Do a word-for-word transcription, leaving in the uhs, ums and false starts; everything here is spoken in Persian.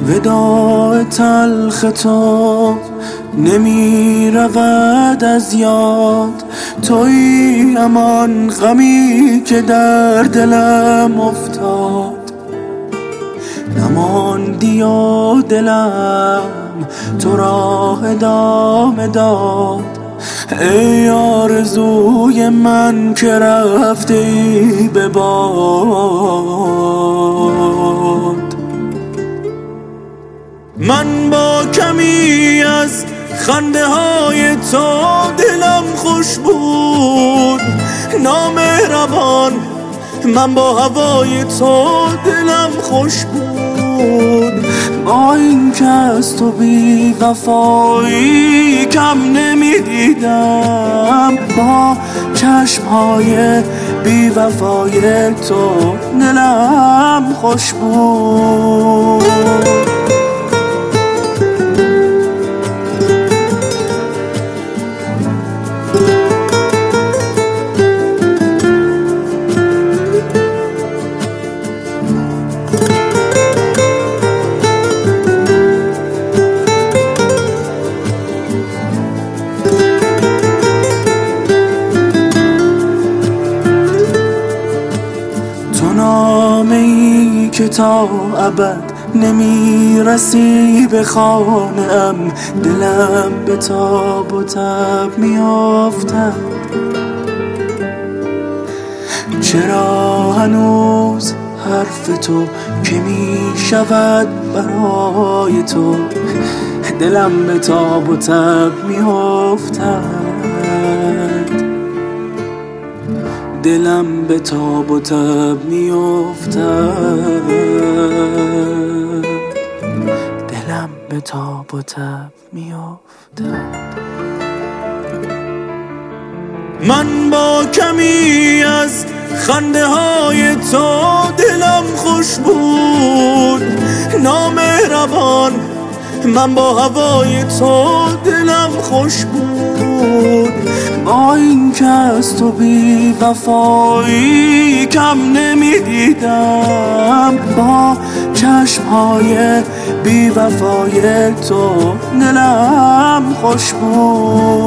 وداع تلخ تو نمی رود از یاد، تویی همان غمی که در دلم افتاد. نماندی و دلم تو راه ادامه داد، ای آرزوی من که رفتی به باد. من با کمی از خنده های تو دلم خوش بود، نامهربان من با هوای تو دلم خوش بود. با این که از تو بی وفایی کم نمی دیدم، با چشمهای بی وفای تو دلم خوش بود. نامه ای که تا ابد نمی رسی به خانه ام، دلم به تاب و تب می افتد. چرا هنوز حرف تو که می شود برای تو، دلم به تاب و تب می افتد. دلم به تاب و تب می افتد. دلم به تاب و تب می افتد. من با کمی از خنده های تو دلم خوش بود، نامهربان من با هوای تو دلم خوش بود. با این که از تو بی وفایی کم نمی دیدم، با چشمهای بی وفای تو دلم خوش بود.